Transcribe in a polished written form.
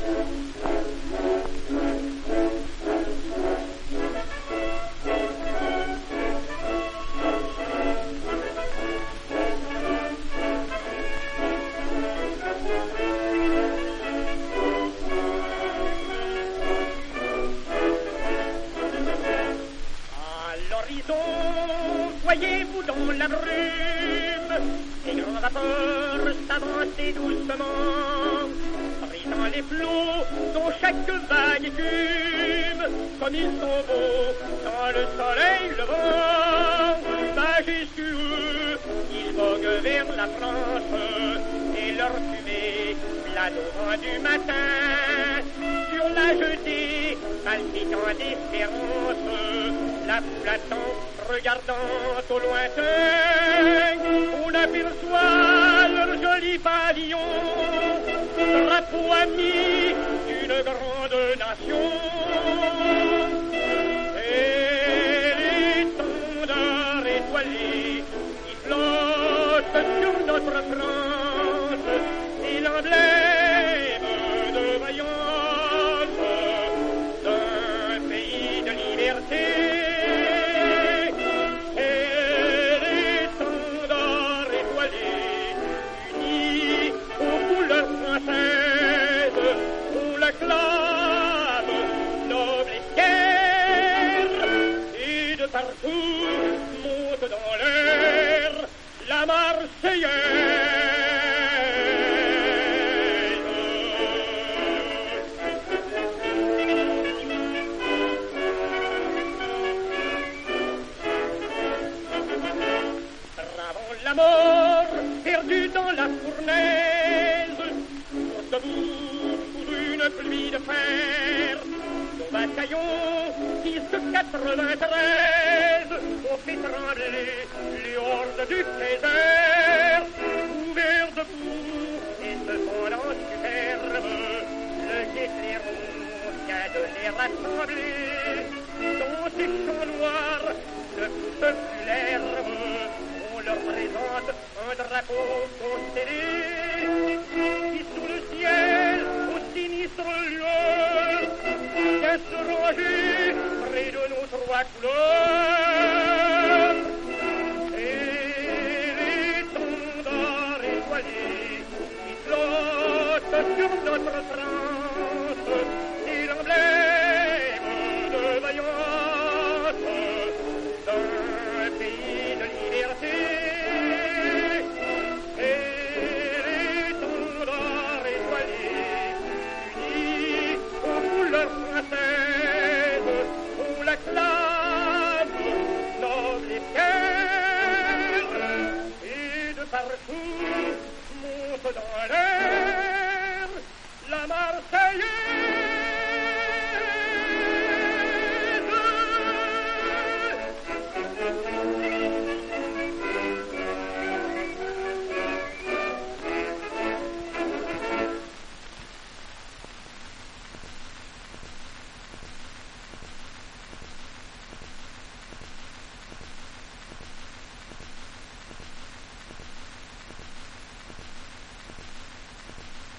Voyez-vous dans la brume les grands vapeurs s'avancer doucement, brisant les flots dont chaque vague écume, comme ils sont beaux dans le soleil levant. Majestueux, ils voguent vers la France, et leur fumée plane au vent du matin. Sur la jetée, palpitant d'espérance, la foule attend, regardant au lointain, on aperçoit leur joli pavillon, drapeau ami d'une grande nation. Et l'étendard étoilé qui flotte sur notre France, c'est l'emblème de vaillance d'un pays de liberté. On l'acclame, noble et fier, et de partout monte dans l'air la Marseillaise. Bravant la mort, perdue dans la fournaise, debout sous une pluie de fer, nos bataillons 693 ont fait trembler les hordes du désert. Couverts de boue et cependant superbes, le Guet-Cléron vient de les rassembler. Dans ces champs noirs ne pousse plus l'herbe, on leur présente un drapeau constellé qui sous le ciel au sinistre lueur vient se ranger près de nos trois couleurs. Et l'étendard étoilé qui flotte sur notre train